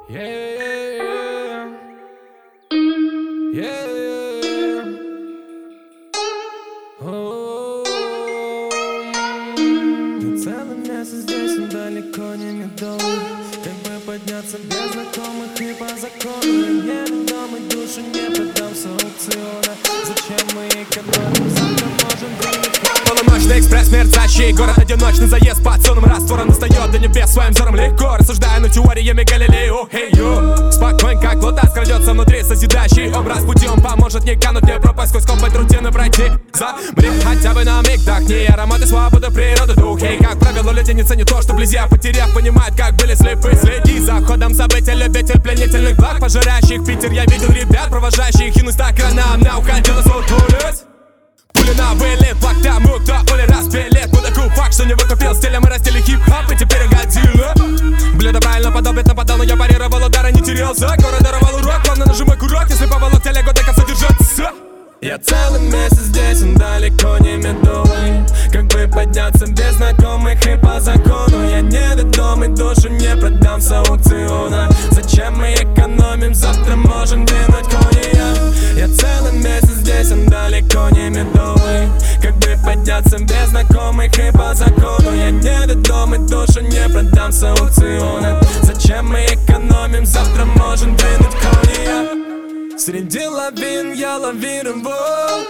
Ты целый месяц здесь, но далеко не медовый. Как бы подняться без знакомых и по закону. Я неведомый, душу не продам с аукциона. Зачем мы экономим, завтра можем двинуть. Полуночный экспресс, мерцащий город, одиночный заезд под сонным раствором достает до небес своим взором легко, рассуждая над теориями Галилео. Спокойно, как лута, скрадется внутри созидащий образ. Путем поможет не кануть, не пропасть сквозь копоть рутины пройти. Замри хотя бы на миг, вдохни ароматы свободы, природы, дух. И как правило, люди не ценят то, что вблизи, а потеряв, понимают, как были слепы. Следи за ходом событий, любитель пленительных благ, пожирающих Питер. Я видел ребят, провожающих юность так рано, она уходила сутулись. Пули на вылет, плак тому, кто пули распилит. Мудаку факт, что не выкупил стиля, мы растили хип-хоп и теперь угодило. Блюдо правильно подобит, нападал, но я парировал удары, не терялся. Город даровал урок, главное нажимай курок, если поволок телегу до конца держаться. Я целый месяц здесь, он далеко не медовый. Как бы подняться без знакомых и по закону. Я неведомый, душу не продам с аукциона. Зачем мы экономим, завтра можем двинуть коньяк. Я целый месяц здесь, он далеко не медовый. Как бы подняться без знакомых и по закону. Я неведомый, душу не продам с аукциона. Зачем мы экономим, завтра можем двинуть коньяк. Среди лавин я лавировал,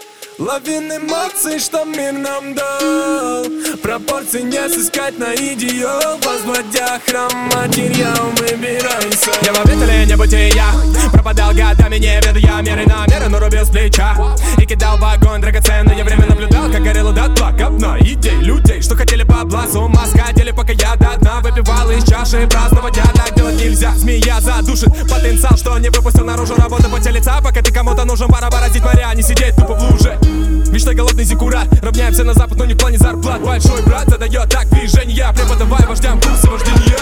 лавин эмоций, что мир нам дал. Пропорции не сыскать на идеал, возводя храм материал, выбирайся. Я в обители небытия пропадал годами, не ведая меры на меры, но рубил с плеча и кидал в огонь драгоценное время, наблюдал, как горело дотла говна идей людей, что хотели бабла, с ума сходили, пока я до дна выпивал из чаши праздного дня. Так делать нельзя, змея задушит потенциал, что не выпустил наружу, работа поте лица. Пока ты кому-то нужен, пора бороздить моря, не сидеть тупо в луже. Вечно голодный зиккурат, равняемся на запад, но не в плане зарплат. Большой брат задает так движения, преподавай вождям курсы вождения.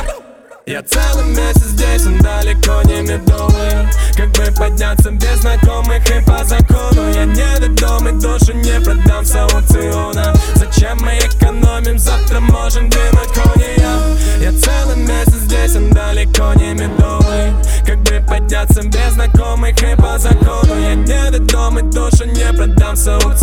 Я целый месяц здесь, он далеко не медовый. Как бы подняться без знакомых и по закону. Я неведомый, душу не продам с аукциона. Зачем мы экономим, завтра можем двинуть коньяк. Я целый месяц здесь, он далеко не медовый. Как бы подняться без знакомых и по закону. Я неведомый, душу не продам с аукциона.